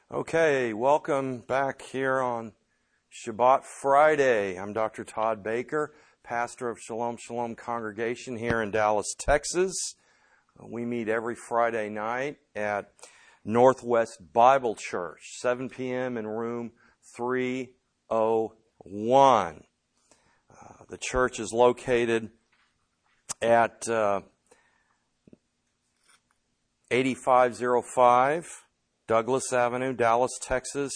Okay, welcome back here on Shabbat Friday. I'm Dr. Todd Baker, pastor of Shalom Shalom congregation here in Dallas, Texas. We meet every Friday night at Northwest Bible Church, 7 p.m. in room 301. The church is located at 8505 Douglas Avenue, Dallas, Texas,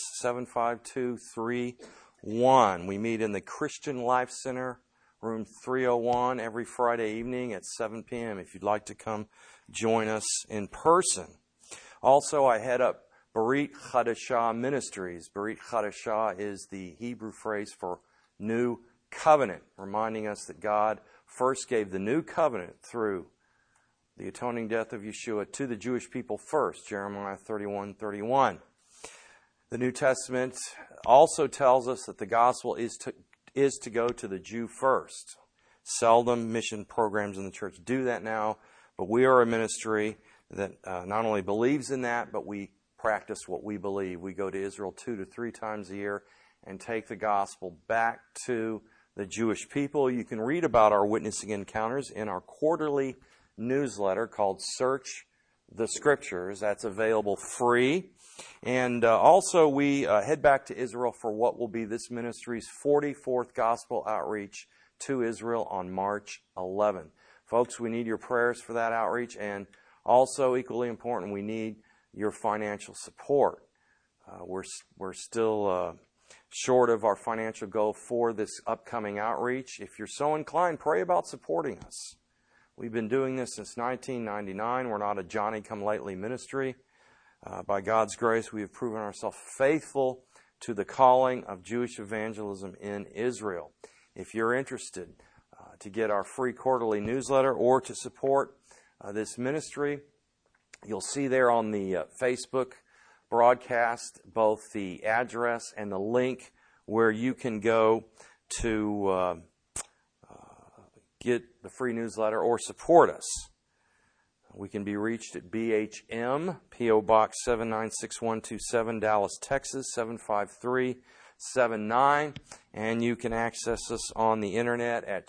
75231. We meet in the Christian Life Center, room 301, every Friday evening at 7 p.m. if you'd like to come join us in person. Also, I head up Berit Chadashah Ministries. Berit Chadashah is the Hebrew phrase for new covenant, reminding us that God first gave the new covenant through the atoning death of Yeshua to the Jewish people first, Jeremiah 31:31. The New Testament also tells us that the gospel is to go to the Jew first. Seldom mission programs in the church do that now, but we are a ministry that not only believes in that, but we practice what we believe. We go to Israel 2 to 3 times a year and take the gospel back to the Jewish people. You can read about our witnessing encounters in our quarterly newsletter called Search the Scriptures. That's available free. And also we head back to Israel for what will be this ministry's 44th gospel outreach to Israel on March 11th. Folks, we need your prayers for that outreach, and also equally important, we need your financial support. We're still short of our financial goal for this upcoming outreach. If you're so inclined, pray about supporting us. We've been doing this since 1999. We're not a Johnny-come-lately ministry. By God's grace, we have proven ourselves faithful to the calling of Jewish evangelism in Israel. If you're interested to get our free quarterly newsletter or to support this ministry, you'll see there on the Facebook broadcast both the address and the link where you can go to get the free newsletter or support us. We can be reached at BHM, P.O. Box 796127, Dallas, Texas, 75379. And you can access us on the internet at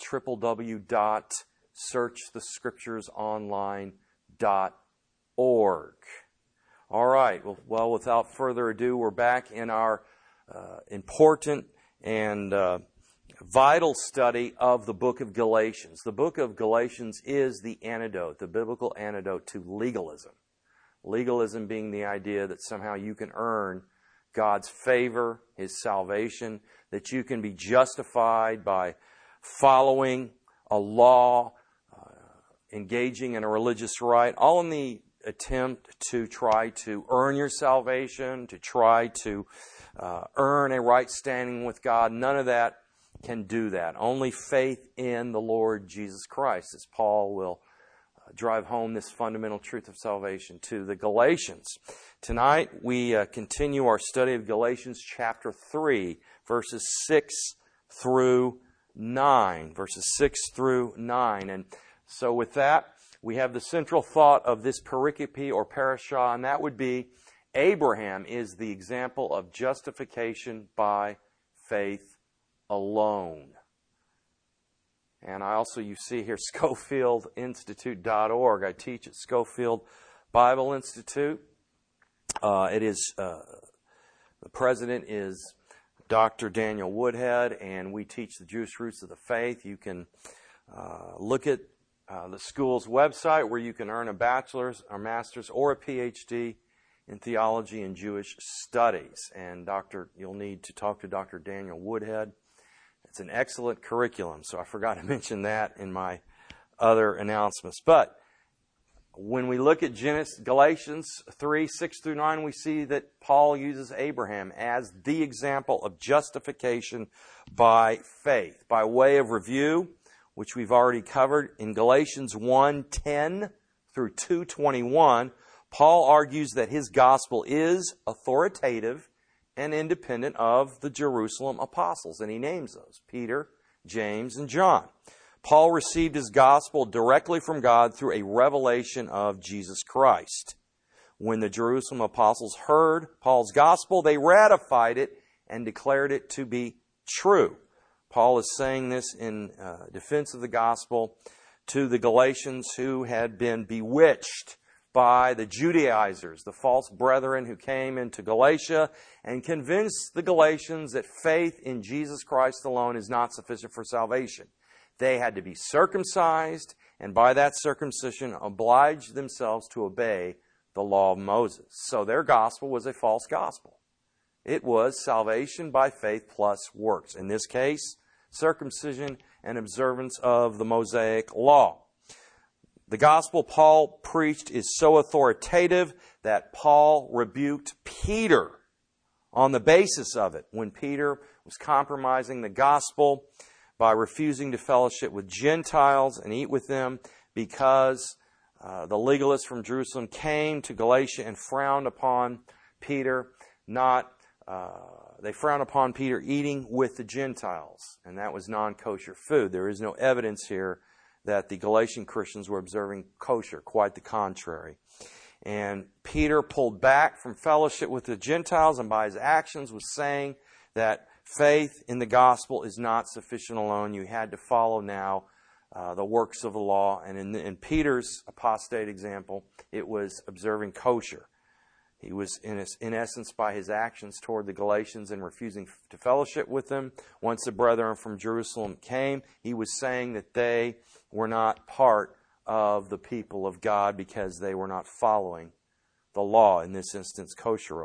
www.searchthescripturesonline.org. All right. Well, without further ado, we're back in our important and vital study of the book of Galatians. The book of Galatians is the antidote, the biblical antidote to legalism. Legalism being the idea that somehow you can earn God's favor, His salvation, that you can be justified by following a law, engaging in a religious rite, all in the attempt to try to earn your salvation, to try to earn a right standing with God. None of that can do that. Only faith in the Lord Jesus Christ, as Paul will drive home this fundamental truth of salvation to the Galatians. Tonight we continue our study of Galatians chapter 3, verses 6 through 9. Verses 6 through 9. And so with that, we have the central thought of this pericope or parashah, and that would be Abraham is the example of justification by faith alone. And you see here, SchofieldInstitute.org. I teach at Schofield Bible Institute. The president is Dr. Daniel Woodhead, and we teach the Jewish roots of the faith. You can look at the school's website where you can earn a bachelor's, a master's, or a PhD in theology and Jewish studies. And you'll need to talk to Dr. Daniel Woodhead. It's an excellent curriculum, so I forgot to mention that in my other announcements. But when we look at Galatians 3, 6 through 9, we see that Paul uses Abraham as the example of justification by faith. By way of review, which we've already covered, in Galatians 1:10 through 2:21, Paul argues that his gospel is authoritative and independent of the Jerusalem apostles. And he names those: Peter, James, and John. Paul received his gospel directly from God through a revelation of Jesus Christ. When the Jerusalem apostles heard Paul's gospel, they ratified it and declared it to be true. Paul is saying this in defense of the gospel to the Galatians who had been bewitched by the Judaizers, the false brethren who came into Galatia and convinced the Galatians that faith in Jesus Christ alone is not sufficient for salvation. They had to be circumcised, and by that circumcision oblige themselves to obey the law of Moses. So their gospel was a false gospel. It was salvation by faith plus works. In this case, circumcision and observance of the Mosaic law. The gospel Paul preached is so authoritative that Paul rebuked Peter on the basis of it when Peter was compromising the gospel by refusing to fellowship with Gentiles and eat with them because the legalists from Jerusalem came to Galatia and frowned upon Peter. They frowned upon Peter eating with the Gentiles, and that was non-kosher food. There is no evidence here that the Galatian Christians were observing kosher, quite the contrary. And Peter pulled back from fellowship with the Gentiles, and by his actions was saying that faith in the gospel is not sufficient alone. You had to follow now the works of the law. And in Peter's apostate example, it was observing kosher. He was, in essence, by his actions toward the Galatians and refusing to fellowship with them. Once the brethren from Jerusalem came, he was saying that they were not part of the people of God because they were not following the law, in this instance, kosher.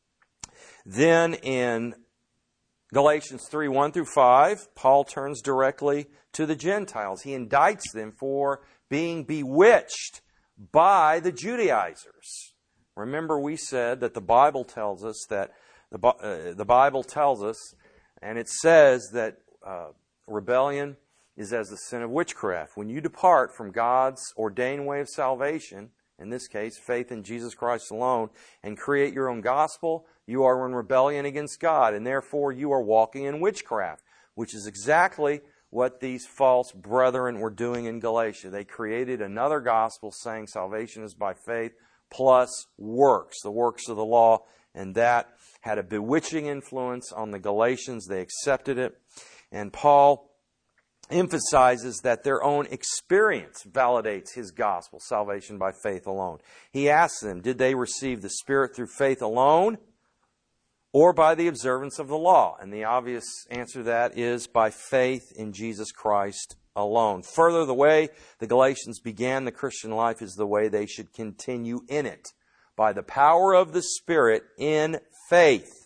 Then in Galatians 3, 1 through 5, Paul turns directly to the Gentiles. He indicts them for being bewitched by the Judaizers. Remember, we said that the Bible tells us that the Bible tells us, and it says that rebellion is as the sin of witchcraft. When you depart from God's ordained way of salvation, in this case, faith in Jesus Christ alone, and create your own gospel, you are in rebellion against God, and therefore you are walking in witchcraft, which is exactly what these false brethren were doing in Galatia. They created another gospel saying salvation is by faith plus works, the works of the law, and that had a bewitching influence on the Galatians. They accepted it, and Paul emphasizes that their own experience validates his gospel, salvation by faith alone. He asks them, did they receive the Spirit through faith alone or by the observance of the law? And the obvious answer to that is by faith in Jesus Christ alone. Further, the way the Galatians began the Christian life is the way they should continue in it, by the power of the Spirit in faith.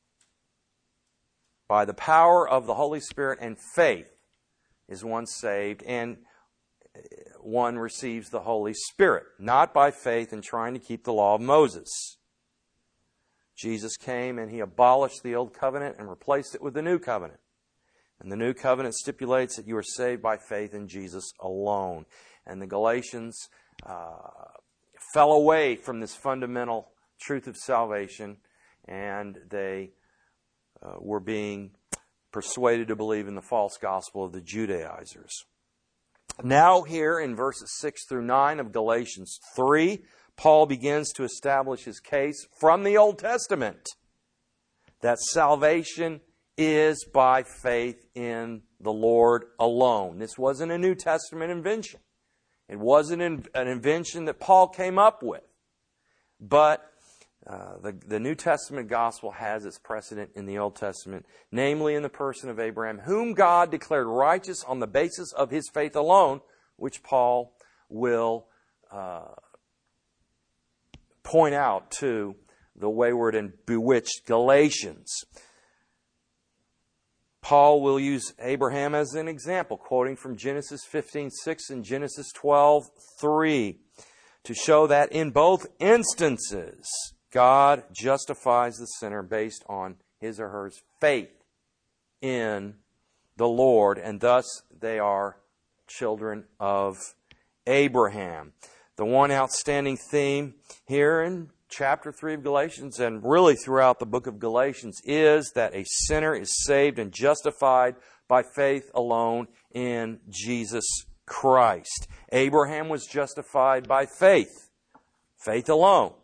By the power of the Holy Spirit and faith is one saved, and one receives the Holy Spirit, not by faith in trying to keep the law of Moses. Jesus came and He abolished the old covenant and replaced it with the new covenant. And the new covenant stipulates that you are saved by faith in Jesus alone. And the Galatians fell away from this fundamental truth of salvation, and they were being persuaded to believe in the false gospel of the Judaizers. Now here in verses 6 through 9 of Galatians 3, Paul begins to establish his case from the Old Testament that salvation is by faith in the Lord alone. This wasn't a New Testament invention. It wasn't an invention that Paul came up with. But the New Testament gospel has its precedent in the Old Testament, namely in the person of Abraham, whom God declared righteous on the basis of his faith alone, which Paul will point out to the wayward and bewitched Galatians. Paul will use Abraham as an example, quoting from Genesis 15:6 and Genesis 12:3, to show that in both instances, God justifies the sinner based on his or her faith in the Lord, and thus they are children of Abraham. The one outstanding theme here in chapter 3 of Galatians, and really throughout the book of Galatians, is that a sinner is saved and justified by faith alone in Jesus Christ. Abraham was justified by faith alone.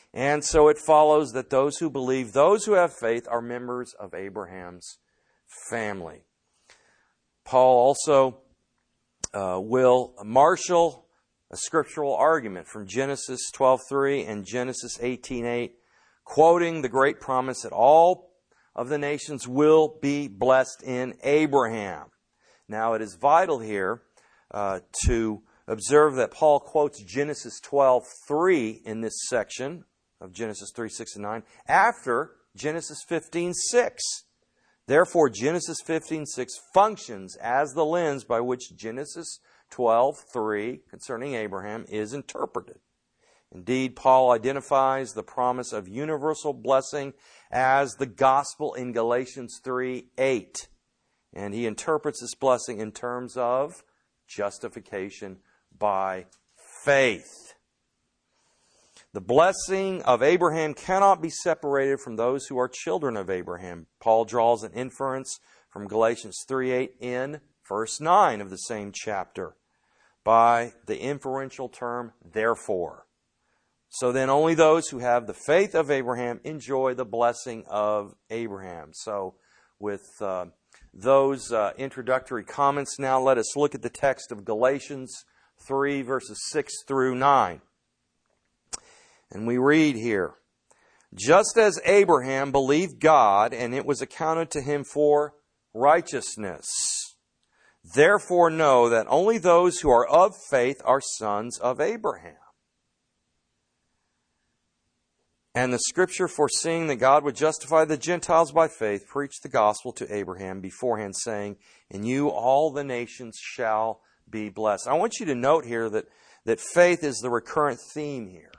And so it follows that those who believe, those who have faith, are members of Abraham's family. Paul also will marshal a scriptural argument from Genesis 12:3 and Genesis 18:8, quoting the great promise that all of the nations will be blessed in Abraham. Now, it is vital here to observe that Paul quotes Genesis 12:3 in this section of Genesis 3, 6, and 9 after Genesis 15:6. Therefore, Genesis 15:6 functions as the lens by which Genesis 12:3 concerning Abraham is interpreted. Indeed, Paul identifies the promise of universal blessing as the gospel in Galatians 3:8. And he interprets this blessing in terms of justification by faith. The blessing of Abraham cannot be separated from those who are children of Abraham. Paul draws an inference from Galatians 3:8 in verse 9 of the same chapter by the inferential term, therefore. So then only those who have the faith of Abraham enjoy the blessing of Abraham. So with those introductory comments, now let us look at the text of Galatians 3 verses 6 through 9. And we read here, just as Abraham believed God, and it was accounted to him for righteousness. Therefore know that only those who are of faith are sons of Abraham. And the Scripture, foreseeing that God would justify the Gentiles by faith, preached the gospel to Abraham beforehand, saying, in you all the nations shall be blessed. I want you to note here that faith is the recurrent theme here.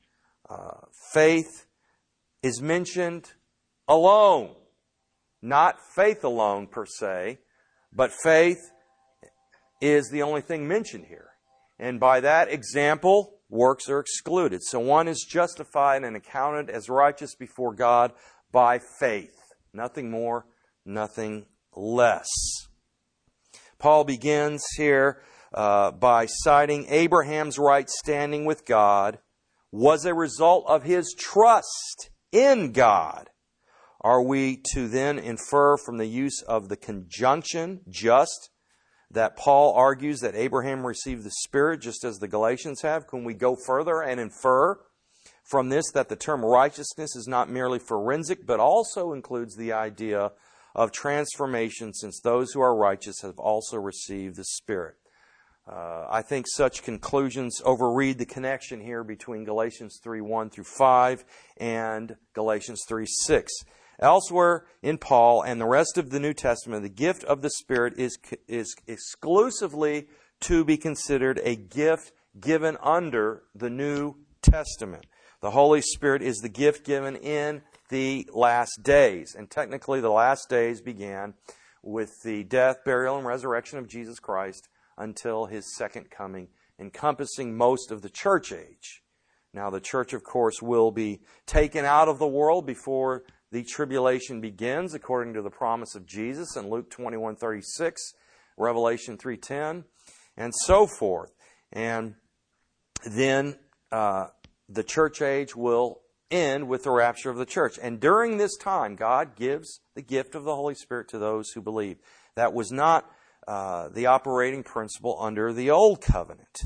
Faith is mentioned alone. Not faith alone per se, but faith is the only thing mentioned here. And by that example, works are excluded. So one is justified and accounted as righteous before God by faith. Nothing more, nothing less. Paul begins here by citing Abraham's right standing with God was a result of his trust in God. Are we to then infer from the use of the conjunction just that Paul argues that Abraham received the Spirit just as the Galatians have? Can we go further and infer from this that the term righteousness is not merely forensic, but also includes the idea of transformation, since those who are righteous have also received the Spirit? I think such conclusions overread the connection here between Galatians 3:1 through 5 and Galatians 3:6. Elsewhere in Paul and the rest of the New Testament, the gift of the Spirit is exclusively to be considered a gift given under the New Testament. The Holy Spirit is the gift given in the last days. And technically, the last days began with the death, burial, and resurrection of Jesus Christ until His second coming, encompassing most of the church age. Now, the church, of course, will be taken out of the world before the tribulation begins, according to the promise of Jesus in Luke 21:36, Revelation 3:10, and so forth. And then the church age will end with the rapture of the church. And during this time, God gives the gift of the Holy Spirit to those who believe. That was not the operating principle under the Old Covenant.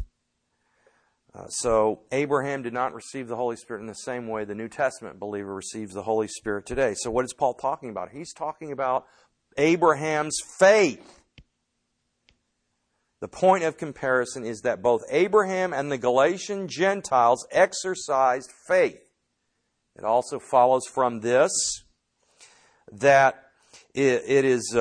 So Abraham did not receive the Holy Spirit in the same way the New Testament believer receives the Holy Spirit today. So what is Paul talking about? He's talking about Abraham's faith. The point of comparison is that both Abraham and the Galatian Gentiles exercised faith. It also follows from this that it is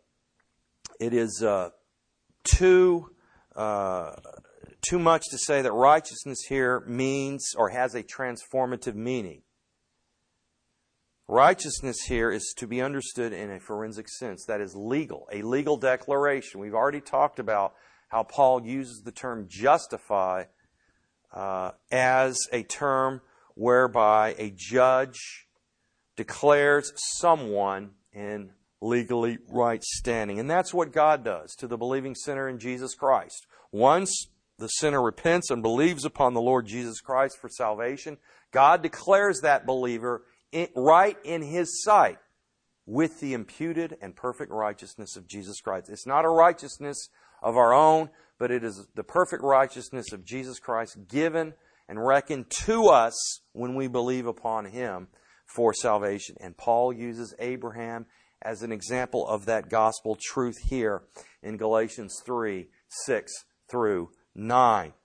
too much to say that righteousness here means or has a transformative meaning. Righteousness here is to be understood in a forensic sense. That is legal, a legal declaration. We've already talked about how Paul uses the term justify as a term whereby a judge declares someone in legally right standing. And that's what God does to the believing sinner in Jesus Christ. Once the sinner repents and believes upon the Lord Jesus Christ for salvation, God declares that believer right in His sight with the imputed and perfect righteousness of Jesus Christ. It's not a righteousness of our own, but it is the perfect righteousness of Jesus Christ given and reckoned to us when we believe upon Him for salvation. And Paul uses Abraham as an example of that gospel truth here in Galatians 3, 6 through 9.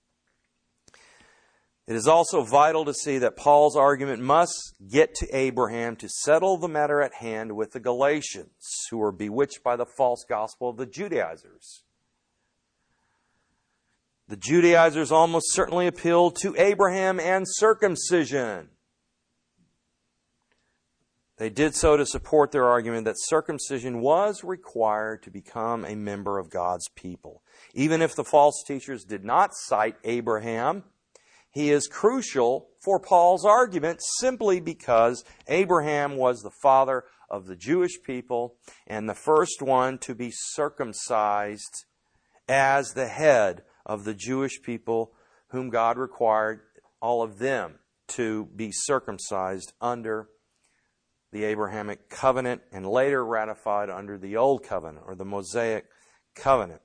It is also vital to see that Paul's argument must get to Abraham to settle the matter at hand with the Galatians, who were bewitched by the false gospel of the Judaizers. The Judaizers almost certainly appealed to Abraham and circumcision. They did so to support their argument that circumcision was required to become a member of God's people. Even if the false teachers did not cite Abraham, he is crucial for Paul's argument simply because Abraham was the father of the Jewish people and the first one to be circumcised as the head of the Jewish people, whom God required all of them to be circumcised under the Abrahamic covenant and later ratified under the Old Covenant or the Mosaic covenant.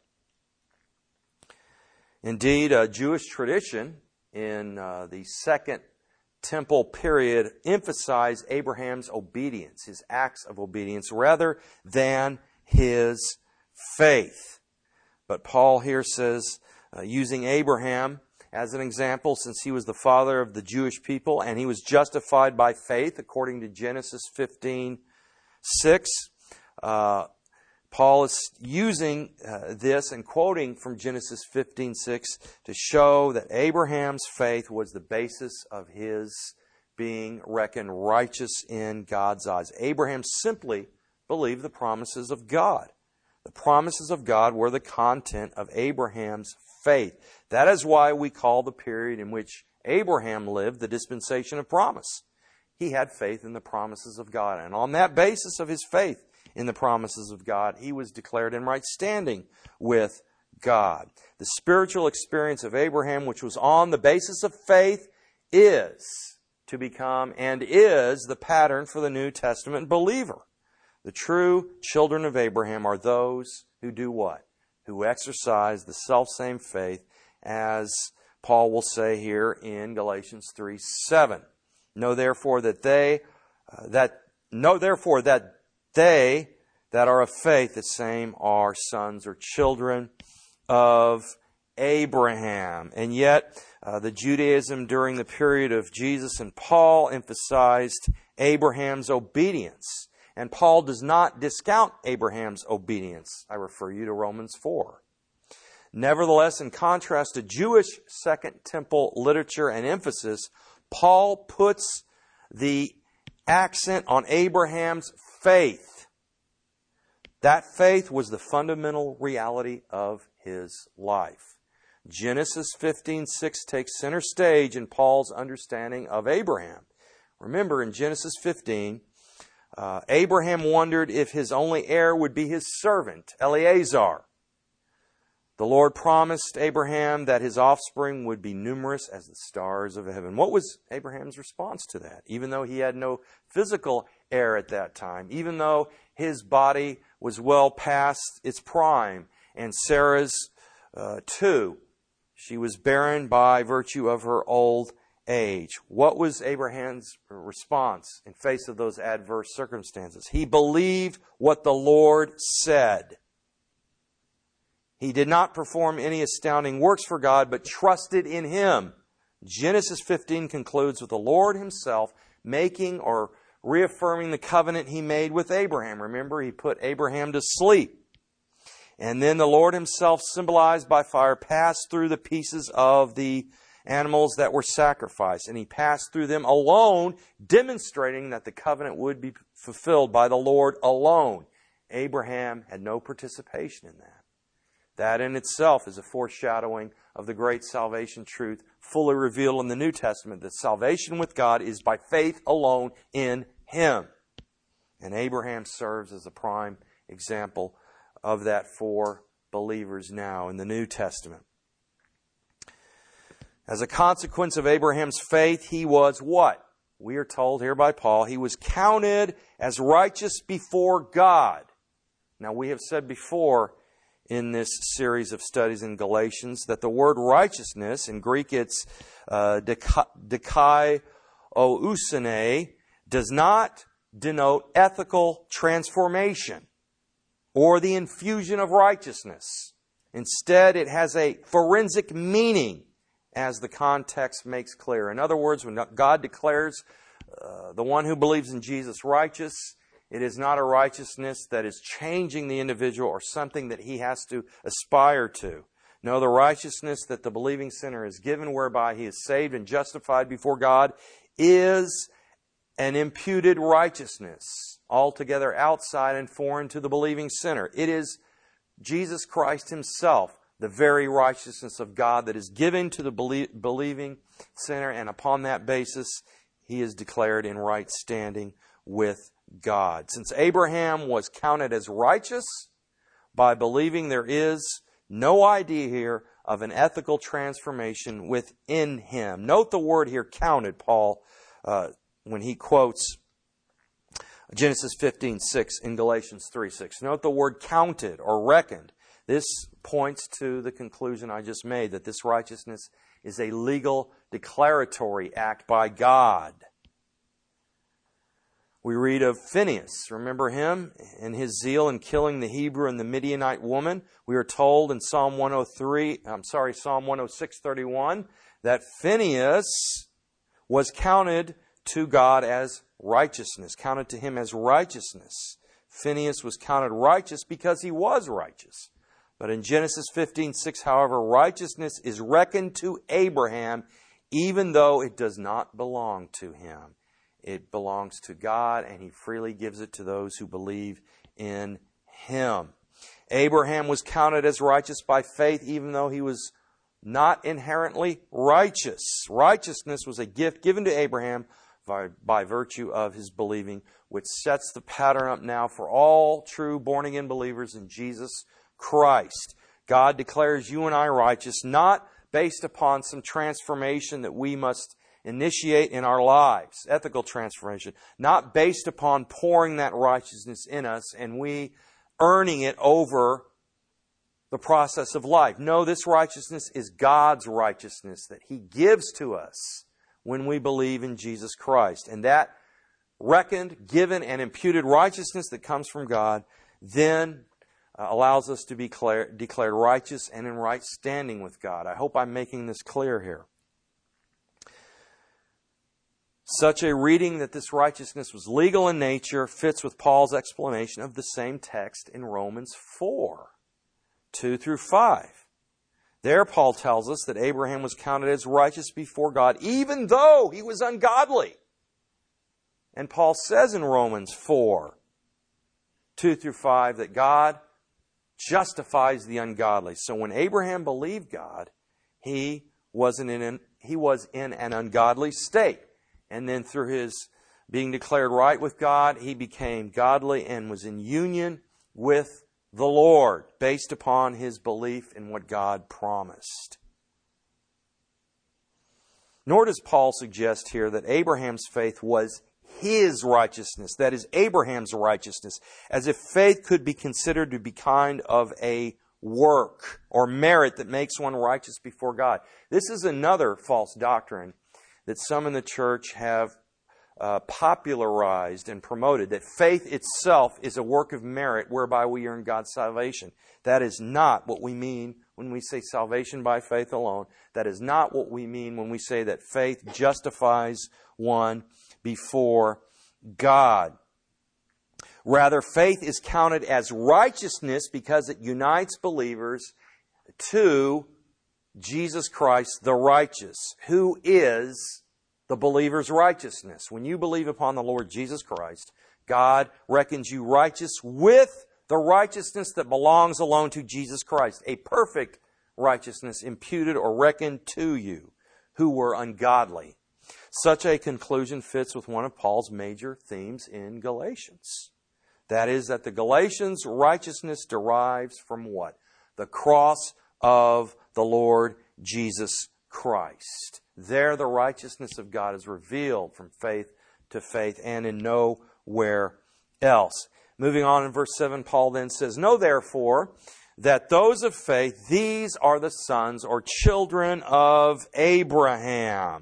Indeed, a Jewish tradition in the Second Temple period emphasized Abraham's obedience, his acts of obedience, rather than his faith. But Paul here says, using Abraham as an example, since he was the father of the Jewish people and he was justified by faith, according to Genesis 15:6, Paul is using this and quoting from Genesis 15:6 to show that Abraham's faith was the basis of his being reckoned righteous in God's eyes. Abraham simply believed the promises of God. The promises of God were the content of Abraham's faith. That is why we call the period in which Abraham lived the dispensation of promise. He had faith in the promises of God, and on that basis of his faith in the promises of God, he was declared in right standing with God. The spiritual experience of Abraham, which was on the basis of faith, is to become and is the pattern for the New Testament believer. The true children of Abraham are those who do what? Who exercise the selfsame faith, as Paul will say here in Galatians 3:7. Know therefore that they that are of faith, the same are sons or children of Abraham. And yet, the Judaism during the period of Jesus and Paul emphasized Abraham's obedience. And Paul does not discount Abraham's obedience. I refer you to Romans 4. Nevertheless, in contrast to Jewish Second Temple literature and emphasis, Paul puts the accent on Abraham's faith. That faith was the fundamental reality of his life. Genesis 15:6 takes center stage in Paul's understanding of Abraham. Remember, in Genesis 15, Abraham wondered if his only heir would be his servant, Eleazar. The Lord promised Abraham that his offspring would be numerous as the stars of heaven. What was Abraham's response to that? Even though he had no physical heir at that time, even though his body was well past its prime, and Sarah's too, she was barren by virtue of her old age. What was Abraham's response in face of those adverse circumstances? He believed what the Lord said. He did not perform any astounding works for God, but trusted in Him. Genesis 15 concludes with the Lord Himself making or reaffirming the covenant He made with Abraham. Remember, He put Abraham to sleep. And then the Lord Himself, symbolized by fire, passed through the pieces of the animals that were sacrificed. And He passed through them alone, demonstrating that the covenant would be fulfilled by the Lord alone. Abraham had no participation in that. That in itself is a foreshadowing of the great salvation truth fully revealed in the New Testament, that salvation with God is by faith alone in Him. And Abraham serves as a prime example of that for believers now in the New Testament. As a consequence of Abraham's faith, he was what? We are told here by Paul, he was counted as righteous before God. Now, we have said before in this series of studies in Galatians that the word righteousness, in Greek it's dikaiosune, does not denote ethical transformation or the infusion of righteousness. Instead, it has a forensic meaning, as the context makes clear. In other words, when God declares the one who believes in Jesus righteous, it is not a righteousness that is changing the individual or something that he has to aspire to. No, the righteousness that the believing sinner is given, whereby he is saved and justified before God, is an imputed righteousness, altogether outside and foreign to the believing sinner. It is Jesus Christ Himself, the very righteousness of God that is given to the believing sinner, and upon that basis, he is declared in right standing with God. Since Abraham was counted as righteous by believing, there is no idea here of an ethical transformation within him. Note the word here, counted, Paul, when he quotes Genesis 15:6 in Galatians 3:6. Note the word counted or reckoned. This points to the conclusion I just made, that this righteousness is a legal declaratory act by God. We read of Phinehas. Remember him and his zeal in killing the Hebrew and the Midianite woman. We are told in Psalm 106:31 that Phinehas was counted to God as righteousness, counted to him as righteousness. Phinehas was counted righteous because he was righteous. But in Genesis 15:6, however, righteousness is reckoned to Abraham even though it does not belong to him. It belongs to God, and He freely gives it to those who believe in Him. Abraham was counted as righteous by faith even though he was not inherently righteous. Righteousness was a gift given to Abraham by virtue of his believing, which sets the pattern up now for all true born-again believers in Jesus Christ. God declares you and I righteous, not based upon some transformation that we must initiate in our lives, ethical transformation, not based upon pouring that righteousness in us and we earning it over the process of life. No, this righteousness is God's righteousness that He gives to us when we believe in Jesus Christ. And that reckoned, given, and imputed righteousness that comes from God then allows us to be declared righteous and in right standing with God. I hope I'm making this clear here. Such a reading that this righteousness was legal in nature fits with Paul's explanation of the same text in Romans 4:2-5. There Paul tells us that Abraham was counted as righteous before God even though he was ungodly. And Paul says in Romans 4:2-5 that God justifies the ungodly. So when Abraham believed God, he was in an ungodly state. And then through his being declared right with God, he became godly and was in union with the Lord based upon his belief in what God promised. Nor does Paul suggest here that Abraham's faith was his righteousness, that is, Abraham's righteousness, as if faith could be considered to be kind of a work or merit that makes one righteous before God. This is another false doctrine that some in the church have popularized and promoted, that faith itself is a work of merit whereby we earn God's salvation. That is not what we mean when we say salvation by faith alone. That is not what we mean when we say that faith justifies one before God. Rather, faith is counted as righteousness because it unites believers to Jesus Christ, the righteous, who is the believer's righteousness. When you believe upon the Lord Jesus Christ, God reckons you righteous with the righteousness that belongs alone to Jesus Christ, a perfect righteousness imputed or reckoned to you who were ungodly. Such a conclusion fits with one of Paul's major themes in Galatians. That is, that the Galatians' righteousness derives from what? The cross of the Lord Jesus Christ. There the righteousness of God is revealed from faith to faith and in nowhere else. Moving on in verse 7, Paul then says, "Know therefore that those of faith, these are the sons or children of Abraham."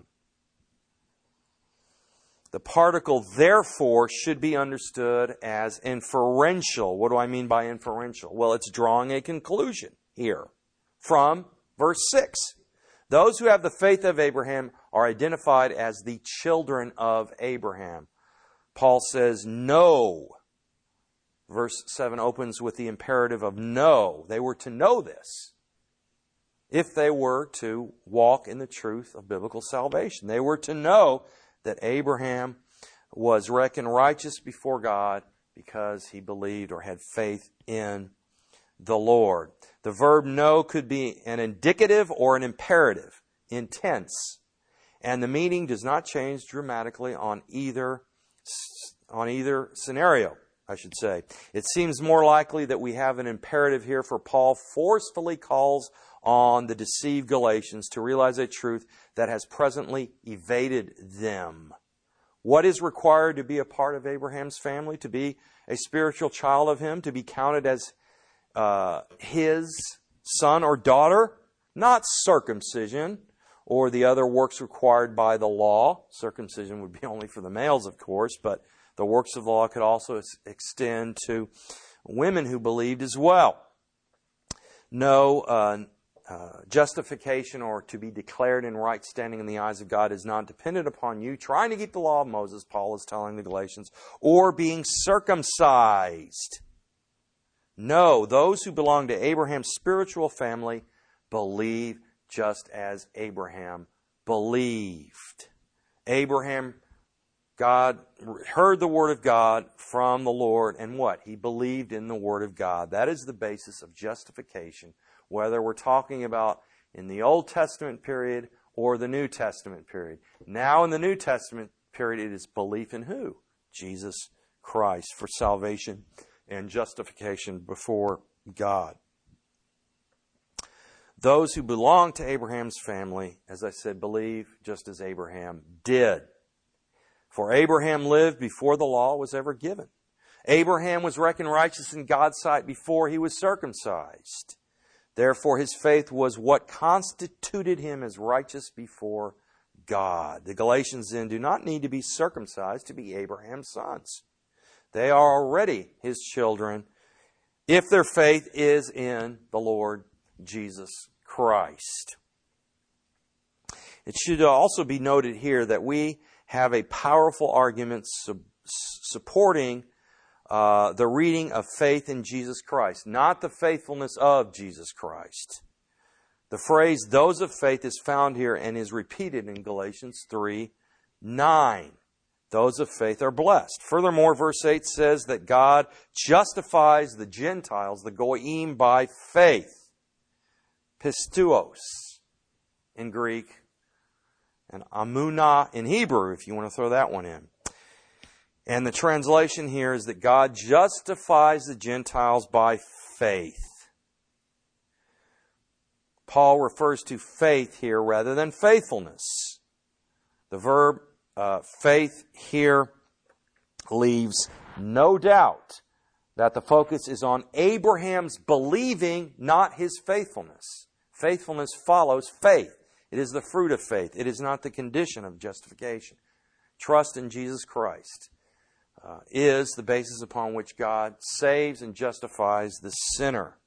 The particle therefore should be understood as inferential. What do I mean by inferential? Well, it's drawing a conclusion here from verse 6. Those who have the faith of Abraham are identified as the children of Abraham. Paul says, "Know." Verse 7 opens with the imperative of know. They were to know this if they were to walk in the truth of biblical salvation. They were to know that Abraham was reckoned righteous before God because he believed or had faith in the Lord. The verb know could be an indicative or an imperative in tense, and the meaning does not change dramatically on either scenario, I should say. It seems more likely that we have an imperative here, for Paul forcefully calls on the deceived Galatians to realize a truth that has presently evaded them. What is required to be a part of Abraham's family, to be a spiritual child of him, to be counted as his son or daughter? Not circumcision or the other works required by the law. Circumcision would be only for the males, of course, but the works of the law could also extend to women who believed as well. No, justification or to be declared in right standing in the eyes of God is not dependent upon you trying to keep the law of Moses, Paul is telling the Galatians, or being circumcised. No, those who belong to Abraham's spiritual family believe just as Abraham believed. God heard the Word of God from the Lord, and what? He believed in the Word of God. That is the basis of justification, whether we're talking about in the Old Testament period or the New Testament period. Now in the New Testament period, it is belief in who? Jesus Christ for salvation and justification before God. Those who belong to Abraham's family, as I said, believe just as Abraham did. For Abraham lived before the law was ever given. Abraham was reckoned righteous in God's sight before he was circumcised. Therefore, his faith was what constituted him as righteous before God. The Galatians then do not need to be circumcised to be Abraham's sons. They are already his children if their faith is in the Lord Jesus Christ. It should also be noted here that we have a powerful argument supporting the reading of faith in Jesus Christ, not the faithfulness of Jesus Christ. The phrase, "those of faith," is found here and is repeated in Galatians 3:9. Those of faith are blessed. Furthermore, verse 8 says that God justifies the Gentiles, the Goyim, by faith. Pistuos in Greek, and amunah in Hebrew, if you want to throw that one in. And the translation here is that God justifies the Gentiles by faith. Paul refers to faith here rather than faithfulness. The verb faith here leaves no doubt that the focus is on Abraham's believing, not his faithfulness. Faithfulness follows faith. It is the fruit of faith. It is not the condition of justification. Trust in Jesus Christ is the basis upon which God saves and justifies the sinner.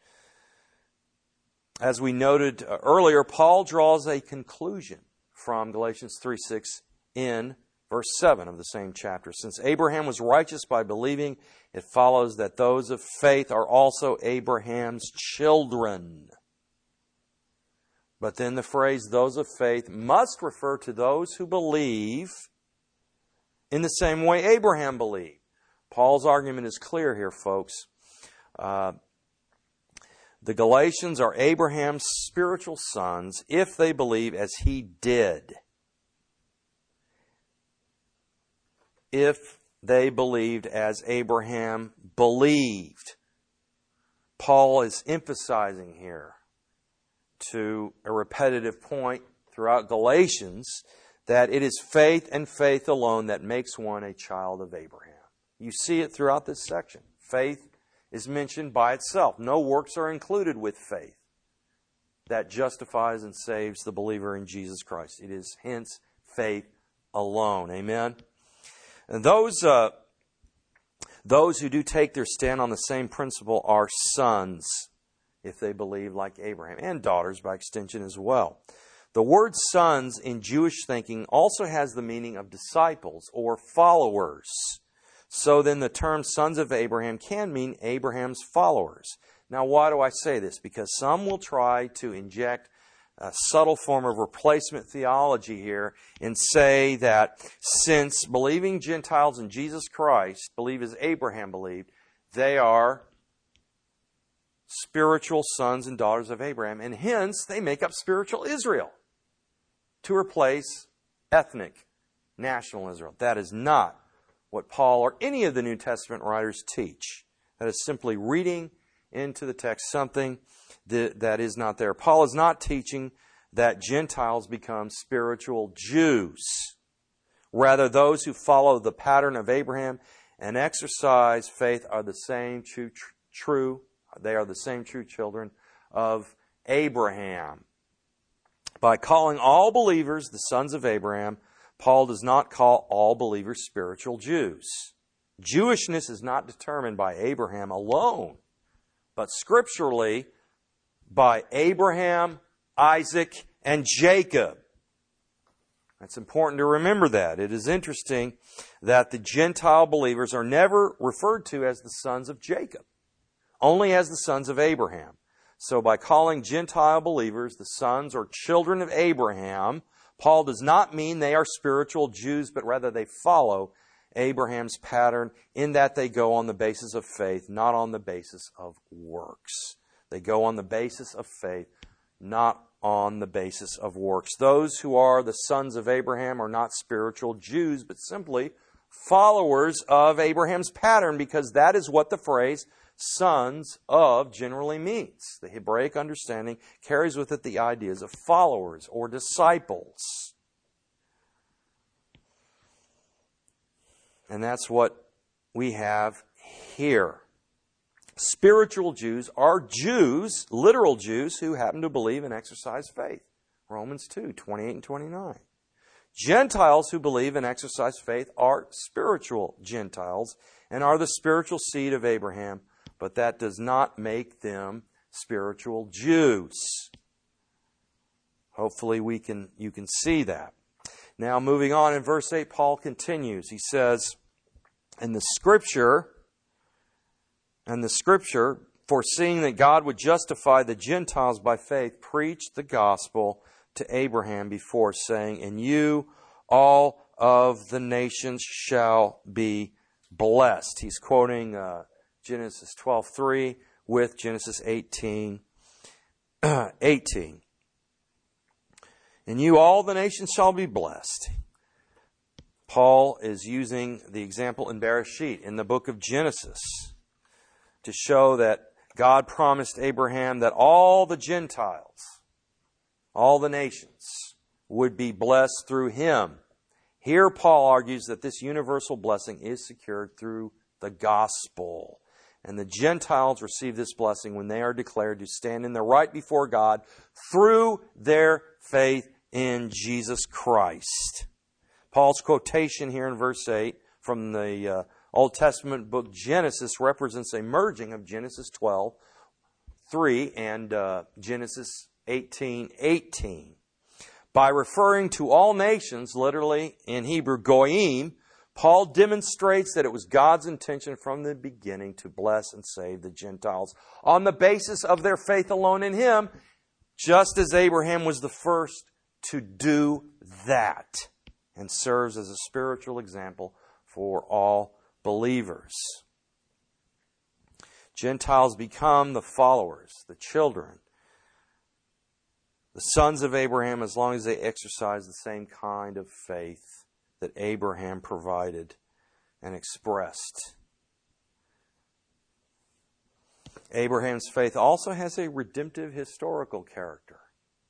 As we noted earlier, Paul draws a conclusion from Galatians 3:6 in verse 7 of the same chapter. Since Abraham was righteous by believing, it follows that those of faith are also Abraham's children. But then the phrase, "those of faith," must refer to those who believe in the same way Abraham believed. Paul's argument is clear here, folks. The Galatians are Abraham's spiritual sons if they believe as he did. If they believed as Abraham believed. Paul is emphasizing here to a repetitive point throughout Galatians that it is faith and faith alone that makes one a child of Abraham. You see it throughout this section. Faith is mentioned by itself. No works are included with faith that justifies and saves the believer in Jesus Christ. It is hence faith alone. Amen? And those who do take their stand on the same principle are sons, if they believe like Abraham, and daughters by extension as well. The word sons in Jewish thinking also has the meaning of disciples or followers. So then the term sons of Abraham can mean Abraham's followers. Now, why do I say this? Because some will try to inject a subtle form of replacement theology here and say that since believing Gentiles in Jesus Christ believe as Abraham believed, they are spiritual sons and daughters of Abraham, and hence they make up spiritual Israel to replace ethnic national Israel. That is not what Paul or any of the New Testament writers teach. That is simply reading into the text something that is not there. Paul is not teaching that Gentiles become spiritual Jews. Rather, those who follow the pattern of Abraham and exercise faith are the same true children of Abraham. By calling all believers the sons of Abraham, Paul does not call all believers spiritual Jews. Jewishness is not determined by Abraham alone, but scripturally by Abraham, Isaac, and Jacob. It's important to remember that. It is interesting that the Gentile believers are never referred to as the sons of Jacob, only as the sons of Abraham. So by calling Gentile believers the sons or children of Abraham, Paul does not mean they are spiritual Jews, but rather they follow Abraham's pattern in that they go on the basis of faith, not on the basis of works. They go on the basis of faith, not on the basis of works. Those who are the sons of Abraham are not spiritual Jews, but simply followers of Abraham's pattern, because that is what the phrase sons of generally means. The Hebraic understanding carries with it the ideas of followers or disciples. And that's what we have here. Spiritual Jews are Jews, literal Jews, who happen to believe and exercise faith. Romans 2, 28 and 29. Gentiles who believe and exercise faith are spiritual Gentiles and are the spiritual seed of Abraham, but that does not make them spiritual Jews. Hopefully you can see that. Now, moving on in verse 8, Paul continues. He says, And the Scripture, foreseeing that God would justify the Gentiles by faith, preached the gospel to Abraham before, saying, In you all of the nations shall be blessed. He's quoting Genesis 12:3 with Genesis 18:18. In you all the nations shall be blessed. Paul is using the example in Bereshit, in the book of Genesis, to show that God promised Abraham that all the Gentiles, all the nations, would be blessed through him. Here Paul argues that this universal blessing is secured through the gospel. And the Gentiles receive this blessing when they are declared to stand in the right before God through their faith in Jesus Christ. Paul's quotation here in verse 8 from the Old Testament book Genesis represents a merging of Genesis 12:3 and Genesis 18:18. By referring to all nations, literally in Hebrew, goyim, Paul demonstrates that it was God's intention from the beginning to bless and save the Gentiles on the basis of their faith alone in Him, just as Abraham was the first to do that and serves as a spiritual example for all believers. Gentiles become the followers, the children, the sons of Abraham, as long as they exercise the same kind of faith that Abraham provided and expressed. Abraham's faith also has a redemptive historical character.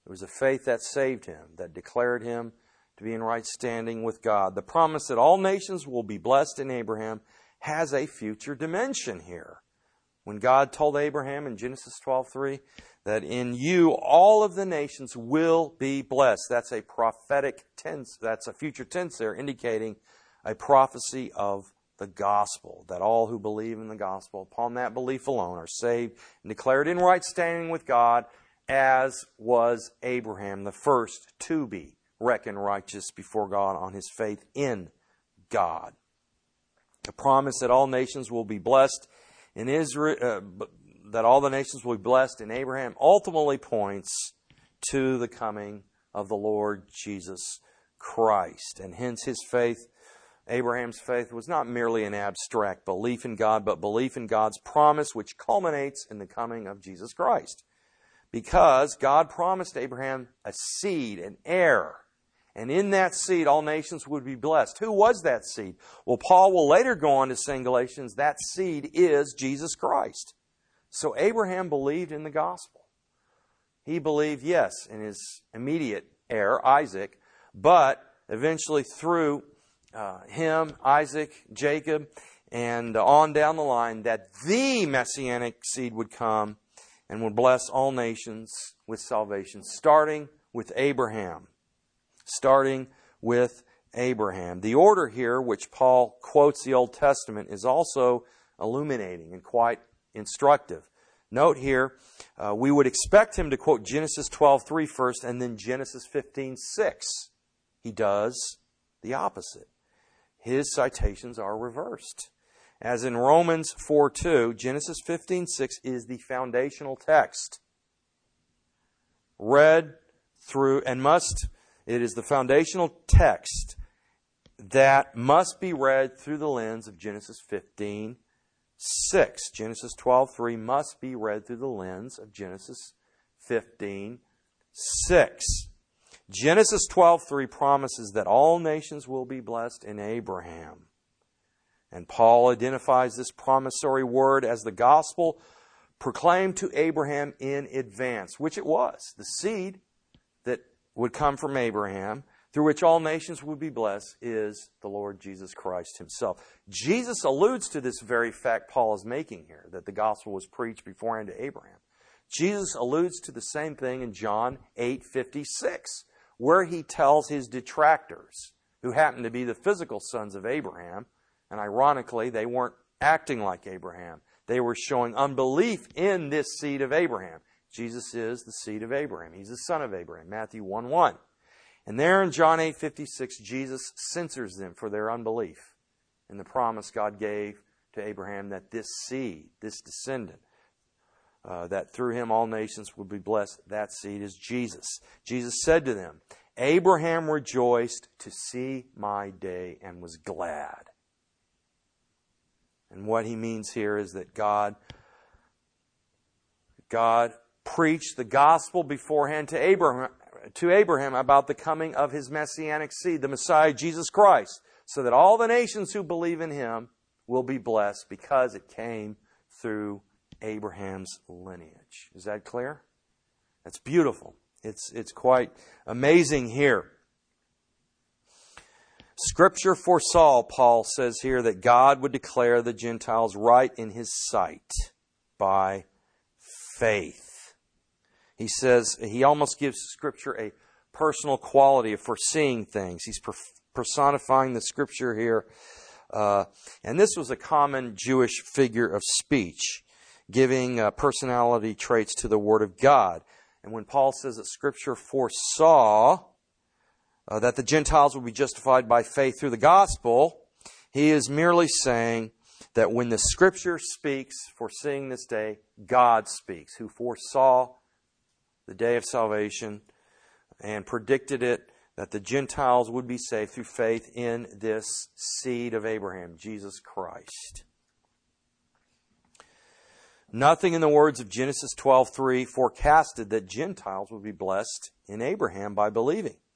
It was a faith that saved him, that declared him to be in right standing with God. The promise that all nations will be blessed in Abraham has a future dimension here. When God told Abraham in Genesis 12:3 that in you all of the nations will be blessed, that's a prophetic tense, that's a future tense there, indicating a prophecy of the gospel, that all who believe in the gospel upon that belief alone are saved and declared in right standing with God, as was Abraham, the first to be reckoned righteous before God on his faith in God. The promise that all nations will be blessed in Israel, that all the nations will be blessed in Abraham, ultimately points to the coming of the Lord Jesus Christ. And hence his faith, Abraham's faith, was not merely an abstract belief in God, but belief in God's promise, which culminates in the coming of Jesus Christ. Because God promised Abraham a seed, an heir. And in that seed, all nations would be blessed. Who was that seed? Well, Paul will later go on to say in Galatians, that seed is Jesus Christ. So Abraham believed in the gospel. He believed, yes, in his immediate heir, Isaac, but eventually through him, Isaac, Jacob, and on down the line, that the Messianic seed would come and would bless all nations with salvation, starting with Abraham. Starting with Abraham. The order here, which Paul quotes the Old Testament, is also illuminating and quite instructive. Note here, we would expect him to quote Genesis 12:3 first and then Genesis 15:6. He does the opposite. His citations are reversed. As in Romans 4:2, Genesis 15:6 is the foundational text. Read through and it is the foundational text that must be read through the lens of Genesis 15:6. Genesis 12:3 must be read through the lens of Genesis 15:6. Genesis 12:3 promises that all nations will be blessed in Abraham. And Paul identifies this promissory word as the gospel proclaimed to Abraham in advance, which it was. The seed that would come from Abraham, through which all nations would be blessed, is the Lord Jesus Christ himself. Jesus alludes to this very fact Paul is making here, that the gospel was preached beforehand to Abraham. Jesus alludes to the same thing in John 8:56, where he tells his detractors, who happen to be the physical sons of Abraham, and ironically, they weren't acting like Abraham. They were showing unbelief in this seed of Abraham. Jesus is the seed of Abraham. He's the son of Abraham, Matthew 1:1. And there in John 8:56, Jesus censors them for their unbelief in the promise God gave to Abraham that this seed, this descendant, that through him all nations would be blessed, that seed is Jesus. Jesus said to them, Abraham rejoiced to see my day and was glad. And what he means here is that God preached the gospel beforehand to Abraham about the coming of his messianic seed, the Messiah, Jesus Christ, so that all the nations who believe in him will be blessed because it came through Abraham's lineage. Is that clear? That's beautiful. It's quite amazing here. Scripture foresaw, Paul says here, that God would declare the Gentiles right in his sight by faith. He says, he almost gives Scripture a personal quality of foreseeing things. He's personifying the Scripture here. And this was a common Jewish figure of speech, giving personality traits to the Word of God. And when Paul says that Scripture foresaw that the Gentiles would be justified by faith through the gospel, he is merely saying that when the Scripture speaks, foreseeing this day, God speaks, who foresaw the day of salvation and predicted it, that the Gentiles would be saved through faith in this seed of Abraham, Jesus Christ. Nothing in the words of Genesis 12:3 forecasted that Gentiles would be blessed in Abraham by believing.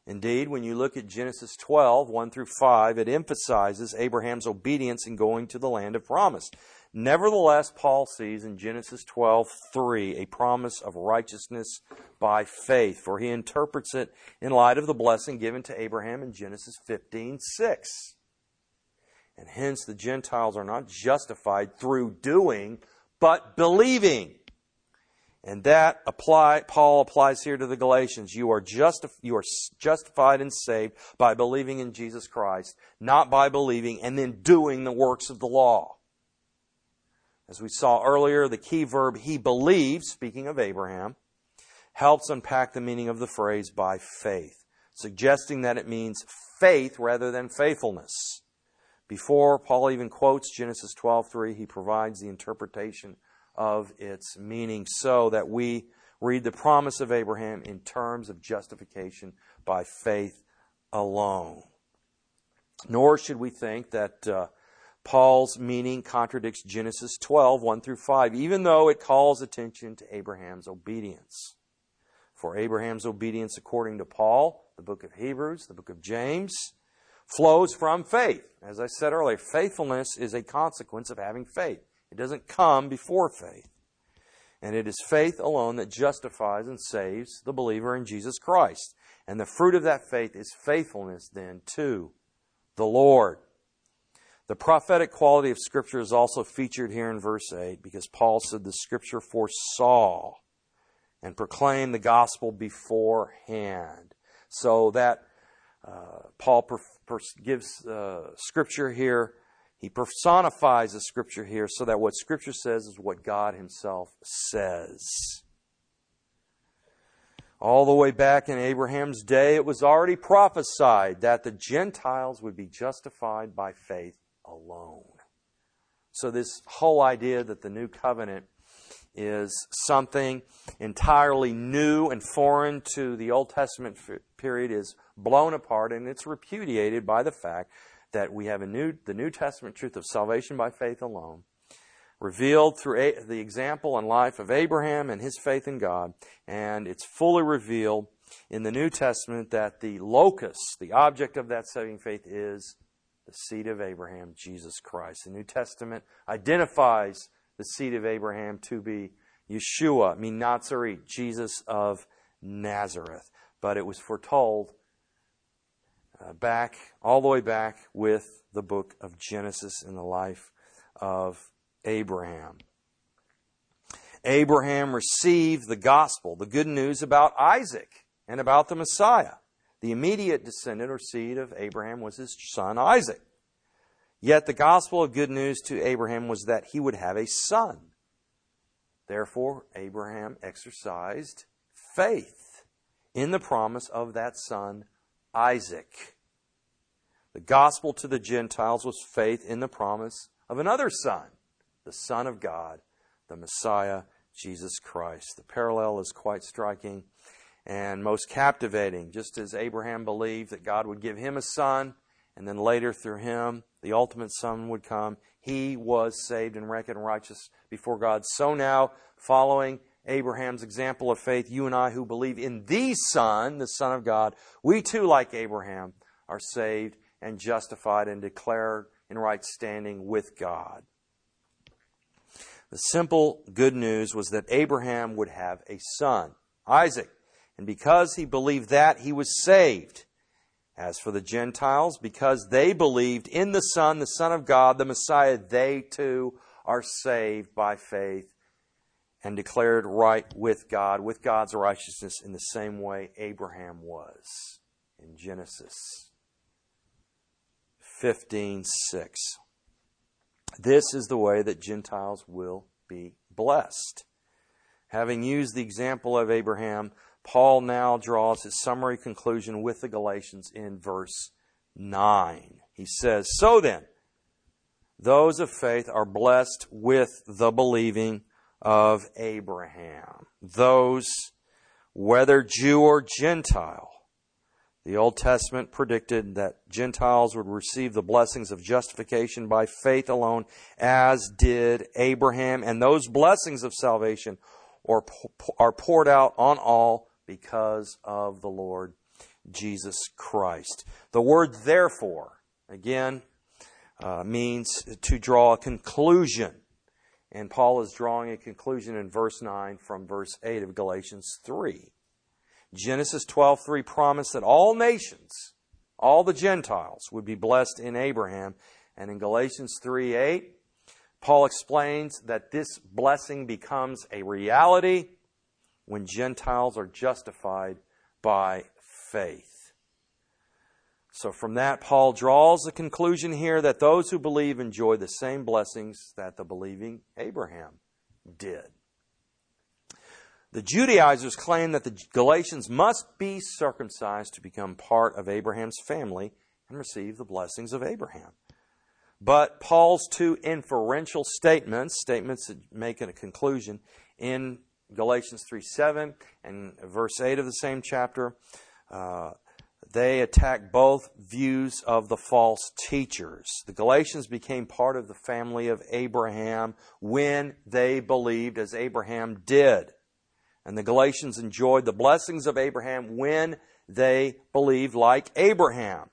Indeed, when you look at Genesis 12, 1 through 5, it emphasizes Abraham's obedience in going to the land of promise. Nevertheless, Paul sees in Genesis 12:3 a promise of righteousness by faith, for he interprets it in light of the blessing given to Abraham in Genesis 15:6. And hence the Gentiles are not justified through doing, but believing. And that Paul applies here to the Galatians. You are justified and saved by believing in Jesus Christ, not by believing and then doing the works of the law. As we saw earlier, the key verb, he believed, speaking of Abraham, helps unpack the meaning of the phrase by faith, suggesting that it means faith rather than faithfulness. Before Paul even quotes Genesis 12:3, he provides the interpretation of its meaning so that we read the promise of Abraham in terms of justification by faith alone. Nor should we think that Paul's meaning contradicts Genesis 12, 1 through 5, even though it calls attention to Abraham's obedience. For Abraham's obedience, according to Paul, the book of Hebrews, the book of James, flows from faith. As I said earlier, faithfulness is a consequence of having faith. It doesn't come before faith. And it is faith alone that justifies and saves the believer in Jesus Christ. And the fruit of that faith is faithfulness then to the Lord. The prophetic quality of Scripture is also featured here in verse 8 because Paul said the Scripture foresaw and proclaimed the gospel beforehand. So that Paul gives Scripture here. He personifies the Scripture here so that what Scripture says is what God Himself says. All the way back in Abraham's day, it was already prophesied that the Gentiles would be justified by faith alone. So this whole idea that the new covenant is something entirely new and foreign to the Old Testament period is blown apart, and it's repudiated by the fact that we have the New Testament truth of salvation by faith alone, revealed through the example and life of Abraham and his faith in God, and it's fully revealed in the New Testament that the locus, the object of that saving faith, is the seed of Abraham, Jesus Christ. The New Testament identifies the seed of Abraham to be Yeshua, Nazareth, Jesus of Nazareth. But it was foretold all the way back with the book of Genesis in the life of Abraham. Abraham received the gospel, the good news about Isaac and about the Messiah. The immediate descendant or seed of Abraham was his son Isaac. Yet the gospel of good news to Abraham was that he would have a son. Therefore, Abraham exercised faith in the promise of that son, Isaac. The gospel to the Gentiles was faith in the promise of another son, the Son of God, the Messiah, Jesus Christ. The parallel is quite striking and most captivating. Just as Abraham believed that God would give him a son, and then later through him, the ultimate son would come, he was saved and reckoned righteous before God. So now, following Abraham's example of faith, you and I who believe in the Son, the Son of God, we too, like Abraham, are saved and justified and declared in right standing with God. The simple good news was that Abraham would have a son, Isaac. And because he believed that, he was saved. As for the Gentiles, because they believed in the Son, the Son of God, the Messiah, they too are saved by faith and declared right with God, with God's righteousness in the same way Abraham was in Genesis 15:6. This is the way that Gentiles will be blessed. Having used the example of Abraham, Paul now draws his summary conclusion with the Galatians in verse 9. He says, "So then, those of faith are blessed with the believing of Abraham. Those, whether Jew or Gentile." The Old Testament predicted that Gentiles would receive the blessings of justification by faith alone, as did Abraham. And those blessings of salvation are poured out on all because of the Lord Jesus Christ. The word therefore, again, means to draw a conclusion. And Paul is drawing a conclusion in verse 9 from verse 8 of Galatians 3. Genesis 12:3 promised that all nations, all the Gentiles, would be blessed in Abraham. And in Galatians 3:8, Paul explains that this blessing becomes a reality when Gentiles are justified by faith. So from that, Paul draws the conclusion here that those who believe enjoy the same blessings that the believing Abraham did. The Judaizers claim that the Galatians must be circumcised to become part of Abraham's family and receive the blessings of Abraham. But Paul's two inferential statements that make a conclusion in Galatians 3:7 and verse 8 of the same chapter, they attack both views of the false teachers. The Galatians became part of the family of Abraham when they believed as Abraham did. And the Galatians enjoyed the blessings of Abraham when they believed like Abraham.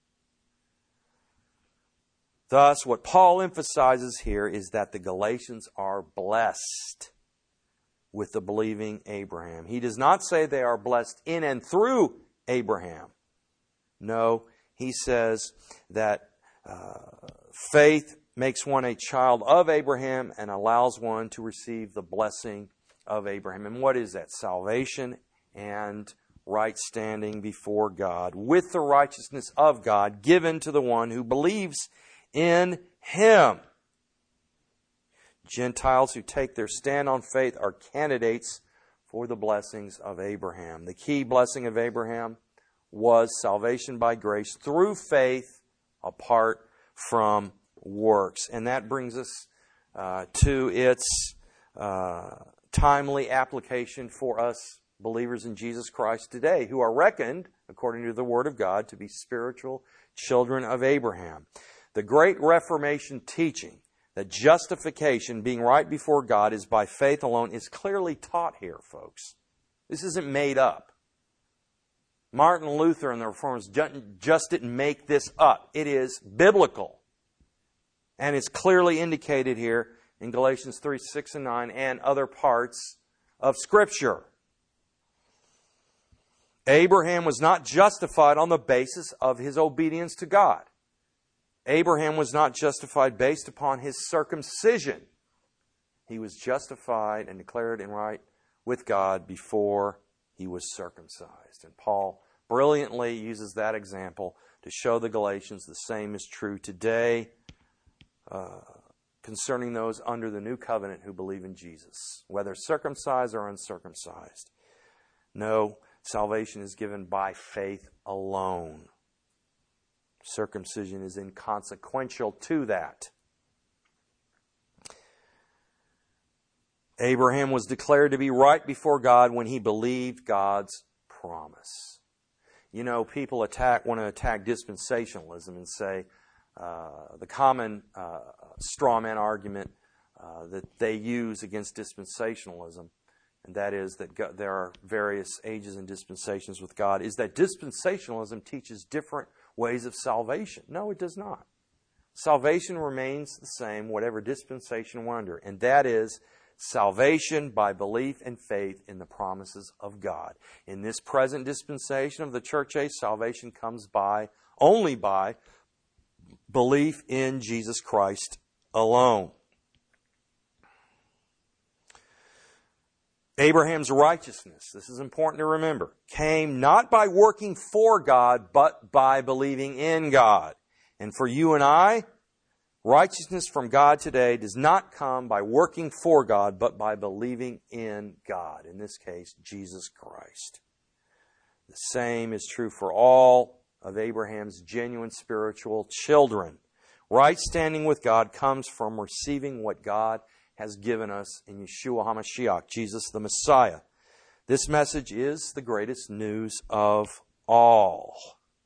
Thus, what Paul emphasizes here is that the Galatians are blessed with the believing Abraham. He does not say they are blessed in and through Abraham. No, he says that faith makes one a child of Abraham and allows one to receive the blessing of Abraham. And what is that? Salvation and right standing before God with the righteousness of God given to the one who believes in Him. Gentiles who take their stand on faith are candidates for the blessings of Abraham. The key blessing of Abraham was salvation by grace through faith apart from works. And that brings us to its timely application for us believers in Jesus Christ today, who are reckoned, according to the Word of God, to be spiritual children of Abraham. The Great Reformation teaching that justification, being right before God, is by faith alone is clearly taught here, folks. This isn't made up. Martin Luther and the Reformers just didn't make this up. It is biblical. And it's clearly indicated here in Galatians 3, 6, and 9 and other parts of Scripture. Abraham was not justified on the basis of his obedience to God. Abraham was not justified based upon his circumcision. He was justified and declared in right with God before he was circumcised. And Paul brilliantly uses that example to show the Galatians the same is true today concerning those under the new covenant who believe in Jesus, whether circumcised or uncircumcised. No, salvation is given by faith alone. Circumcision is inconsequential to that. Abraham was declared to be right before God when he believed God's promise. You know, people want to attack dispensationalism and say the common straw man argument that they use against dispensationalism, and that is that there are various ages and dispensations with God, is that dispensationalism teaches different ways of salvation. No, it does not. Salvation remains the same, whatever dispensation we're under, and that is salvation by belief and faith in the promises of God. In this present dispensation of the church age, salvation comes only by belief in Jesus Christ alone. Abraham's righteousness, this is important to remember, came not by working for God, but by believing in God. And for you and I, righteousness from God today does not come by working for God, but by believing in God. In this case, Jesus Christ. The same is true for all of Abraham's genuine spiritual children. Right standing with God comes from receiving what God has given us in Yeshua HaMashiach, Jesus the Messiah. This message is the greatest news of all.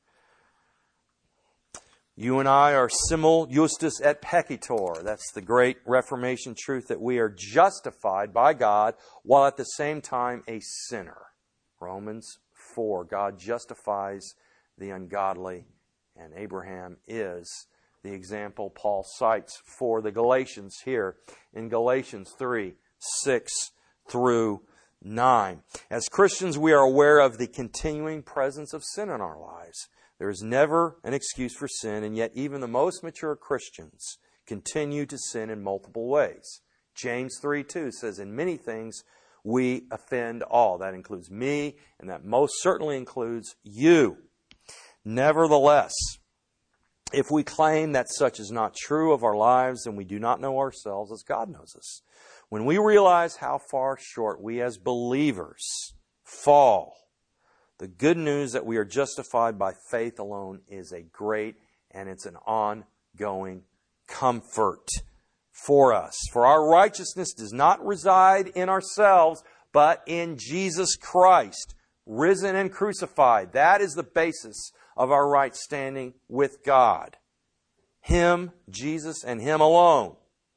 You and I are simul justus et peccator. That's the great Reformation truth, that we are justified by God while at the same time a sinner. Romans 4. God justifies the ungodly, and Abraham is the example Paul cites for the Galatians here in Galatians 3, 6 through 9. As Christians, we are aware of the continuing presence of sin in our lives. There is never an excuse for sin, and yet even the most mature Christians continue to sin in multiple ways. James 3:2 says, in many things we offend all. That includes me, and that most certainly includes you. Nevertheless, if we claim that such is not true of our lives, then we do not know ourselves as God knows us. When we realize how far short we as believers fall, the good news that we are justified by faith alone is a great and it's an ongoing comfort for us. For our righteousness does not reside in ourselves, but in Jesus Christ, risen and crucified. That is the basis of our right standing with God. Him, Jesus, and Him alone.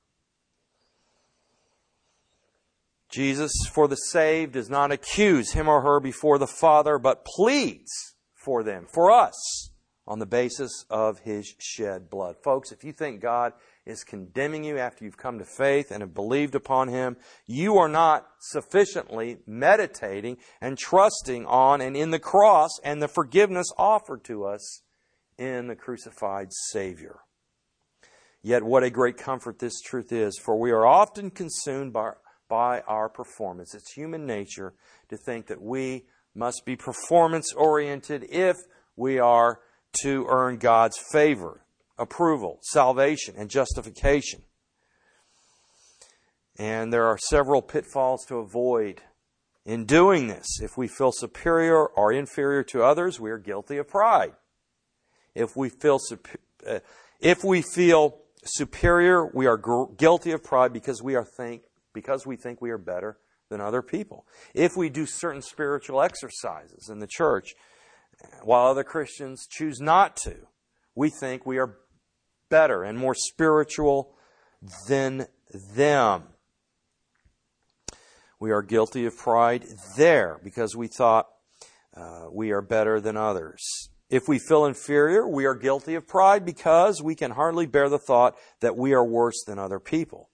Jesus, for the saved, does not accuse him or her before the Father, but pleads for them, for us, on the basis of His shed blood. Folks, if you think God is condemning you after you've come to faith and have believed upon Him, you are not sufficiently meditating and trusting on and in the cross and the forgiveness offered to us in the crucified Savior. Yet what a great comfort this truth is, for we are often consumed by our performance. It's human nature to think that we must be performance-oriented if we are to earn God's favor, approval, salvation, and justification. And there are several pitfalls to avoid in doing this. If we feel superior or inferior to others, we are guilty of pride. If we feel superior, we are guilty of pride because we think we are better than other people. If we do certain spiritual exercises in the church, while other Christians choose not to, we think we are better and more spiritual than them. We are guilty of pride there because we thought we are better than others. If we feel inferior, we are guilty of pride because we can hardly bear the thought that we are worse than other people.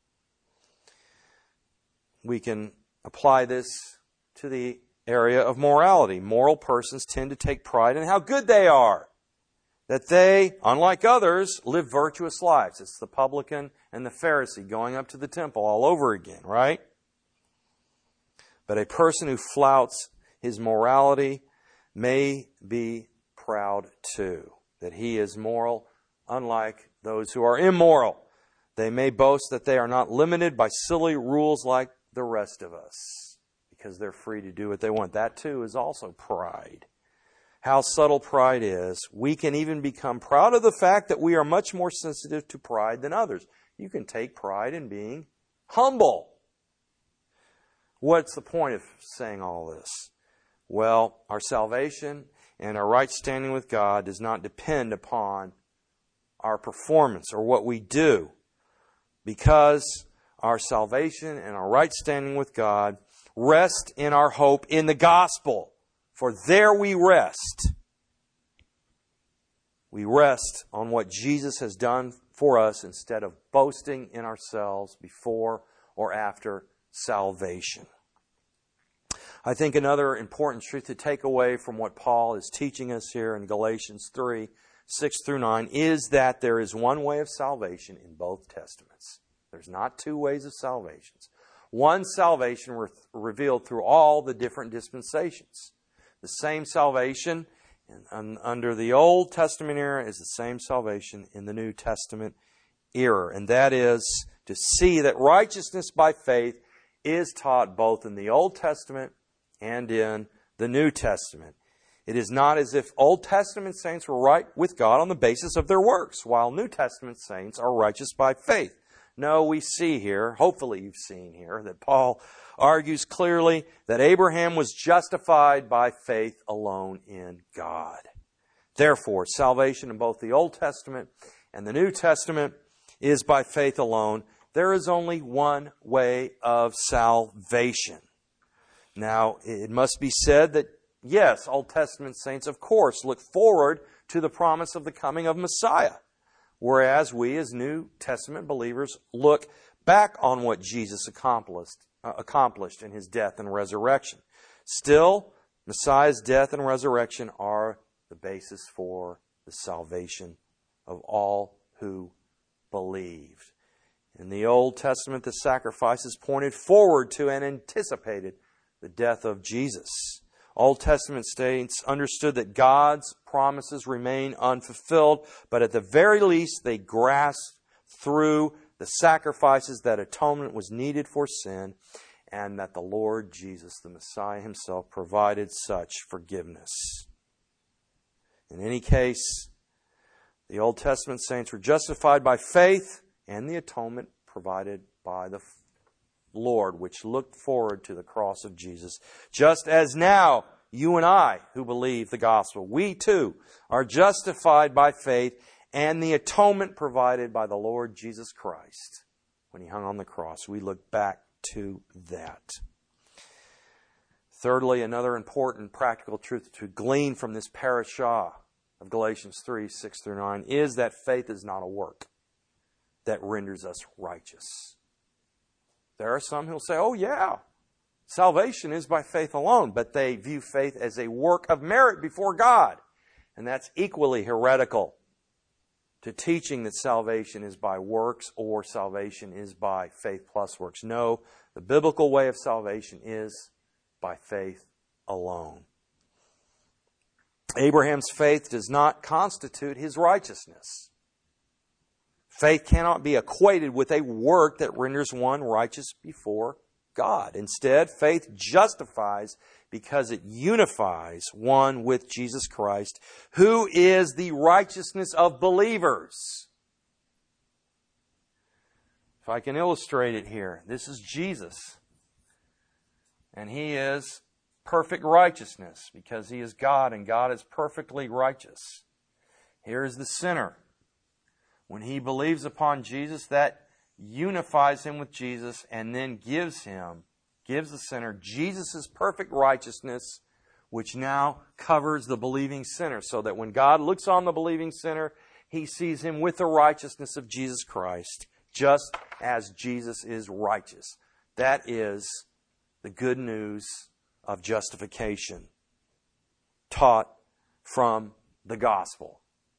We can apply this to the area of morality. Moral persons tend to take pride in how good they are, that they, unlike others, live virtuous lives. It's the publican and the Pharisee going up to the temple all over again, right? But a person who flouts his morality may be proud too, that he is moral, unlike those who are immoral. They may boast that they are not limited by silly rules like the rest of us, because they're free to do what they want. That too is also pride. How subtle pride is. We can even become proud of the fact that we are much more sensitive to pride than others. You can take pride in being humble. What's the point of saying all this? Well, our salvation and our right standing with God does not depend upon our performance or what we do, because our salvation and our right standing with God rest in our hope in the gospel. For there we rest. We rest on what Jesus has done for us instead of boasting in ourselves before or after salvation. I think another important truth to take away from what Paul is teaching us here in Galatians 3, 6 through 9 is that there is one way of salvation in both Testaments. There's not two ways of salvations. One salvation revealed through all the different dispensations. The same salvation under the Old Testament era is the same salvation in the New Testament era. And that is to see that righteousness by faith is taught both in the Old Testament and in the New Testament. It is not as if Old Testament saints were right with God on the basis of their works, while New Testament saints are righteous by faith. No, we see here, hopefully you've seen here, that Paul argues clearly that Abraham was justified by faith alone in God. Therefore, salvation in both the Old Testament and the New Testament is by faith alone. There is only one way of salvation. Now, it must be said that Yes, Old Testament saints, of course, look forward to the promise of the coming of Messiah, whereas we as New Testament believers look back on what Jesus accomplished in His death and resurrection. Still, Messiah's death and resurrection are the basis for the salvation of all who believed. In the Old Testament, the sacrifices pointed forward to and anticipated the death of Jesus. Old Testament saints understood that God's promises remain unfulfilled, but at the very least they grasped through the sacrifices that atonement was needed for sin, and that the Lord Jesus, the Messiah Himself, provided such forgiveness. In any case, the Old Testament saints were justified by faith and the atonement provided by the Lord, which looked forward to the cross of Jesus. Just as now, you and I who believe the gospel, we too are justified by faith and the atonement provided by the Lord Jesus Christ when He hung on the cross. We look back to that. Thirdly, another important practical truth to glean from this parashah of Galatians 3, 6 through 9 is that faith is not a work that renders us righteous. There are some who will say, oh yeah, salvation is by faith alone, but they view faith as a work of merit before God. And that's equally heretical to teaching that salvation is by works or salvation is by faith plus works. No, the biblical way of salvation is by faith alone. Abraham's faith does not constitute his righteousness. Faith cannot be equated with a work that renders one righteous before God. Instead, faith justifies because it unifies one with Jesus Christ, who is the righteousness of believers. If I can illustrate it here, this is Jesus. And He is perfect righteousness because He is God and God is perfectly righteous. Here is the sinner. When he believes upon Jesus, that unifies him with Jesus and then gives the sinner Jesus' perfect righteousness, which now covers the believing sinner. So that when God looks on the believing sinner, He sees him with the righteousness of Jesus Christ, just as Jesus is righteous. That is the good news of justification taught from the gospel.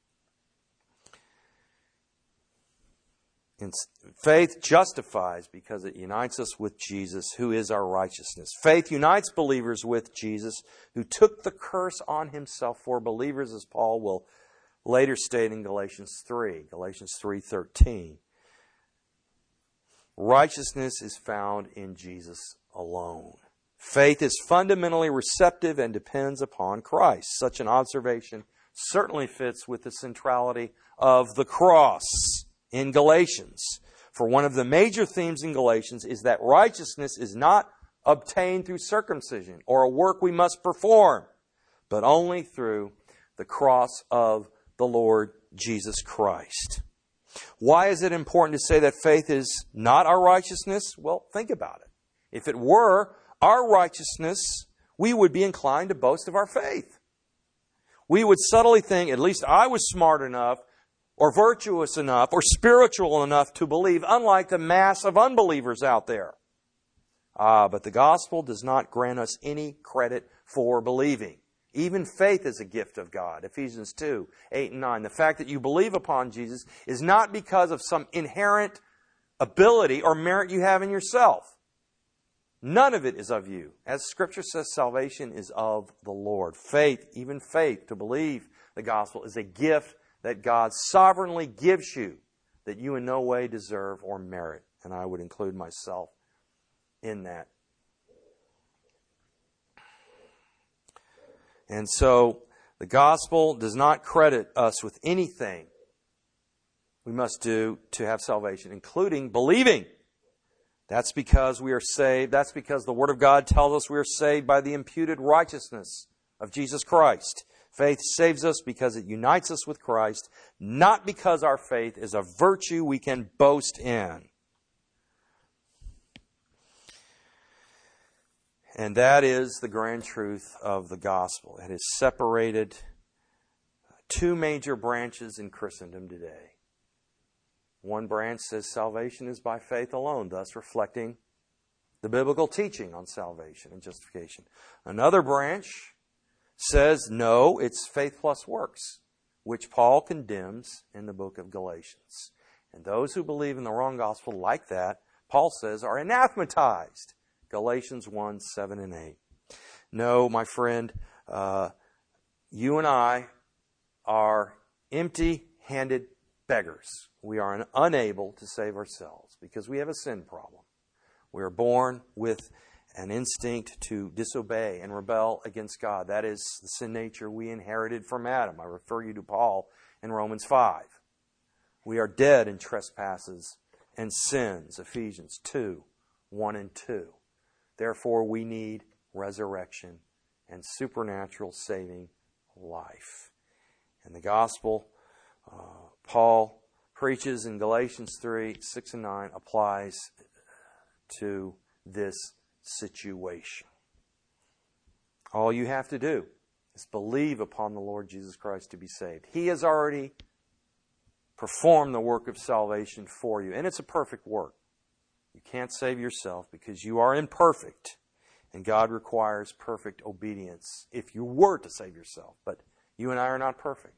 Faith justifies because it unites us with Jesus, who is our righteousness. Faith unites believers with Jesus, who took the curse on Himself for believers, as Paul will later state in Galatians 3:13. Righteousness is found in Jesus alone. Faith is fundamentally receptive and depends upon Christ. Such an observation certainly fits with the centrality of the cross in Galatians. For one of the major themes in Galatians is that righteousness is not obtained through circumcision or a work we must perform, but only through the cross of the Lord Jesus Christ. Why is it important to say that faith is not our righteousness? Well, think about it. If it were our righteousness, we would be inclined to boast of our faith. We would subtly think, at least I was smart enough or virtuous enough, or spiritual enough to believe, unlike the mass of unbelievers out there. But the gospel does not grant us any credit for believing. Even faith is a gift of God. Ephesians 2, 8 and 9. The fact that you believe upon Jesus is not because of some inherent ability or merit you have in yourself. None of it is of you. As Scripture says, salvation is of the Lord. Faith, even faith, to believe the gospel is a gift that God sovereignly gives you, that you in no way deserve or merit. And I would include myself in that. And so, the gospel does not credit us with anything we must do to have salvation, including believing. That's because we are saved. That's because the Word of God tells us we are saved by the imputed righteousness of Jesus Christ. Faith saves us because it unites us with Christ, not because our faith is a virtue we can boast in. And that is the grand truth of the gospel. It has separated two major branches in Christendom today. One branch says salvation is by faith alone, thus reflecting the biblical teaching on salvation and justification. Another branch says, no, it's faith plus works, which Paul condemns in the book of Galatians. And those who believe in the wrong gospel like that, Paul says, are anathematized. Galatians 1, 7 and 8. No, my friend, you and I are empty-handed beggars. We are unable to save ourselves because we have a sin problem. We are born with an instinct to disobey and rebel against God. That is the sin nature we inherited from Adam. I refer you to Paul in Romans 5. We are dead in trespasses and sins, Ephesians 2, 1 and 2. Therefore, we need resurrection and supernatural saving life. And the gospel Paul preaches in Galatians 3, 6 and 9 applies to this situation. All you have to do is believe upon the Lord Jesus Christ to be saved. He has already performed the work of salvation for you, and it's a perfect work. You can't save yourself because you are imperfect, and God requires perfect obedience if you were to save yourself. But you and I are not perfect.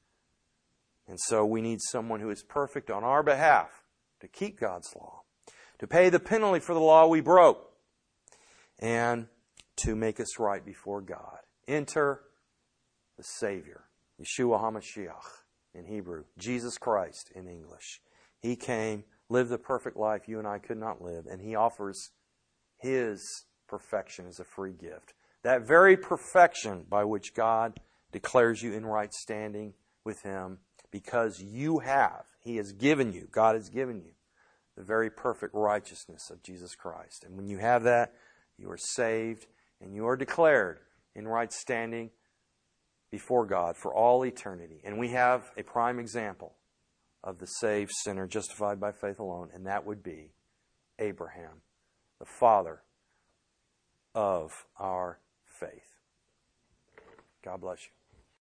And so we need someone who is perfect on our behalf to keep God's law, to pay the penalty for the law we broke, and to make us right before God. Enter the Savior, Yeshua HaMashiach in Hebrew, Jesus Christ in English. He came, lived the perfect life you and I could not live, and He offers His perfection as a free gift. That very perfection by which God declares you in right standing with Him, because you have, He has given you, God has given you, the very perfect righteousness of Jesus Christ. And when you have that, you are saved and you are declared in right standing before God for all eternity. And we have a prime example of the saved sinner justified by faith alone, and that would be Abraham, the father of our faith. God bless you.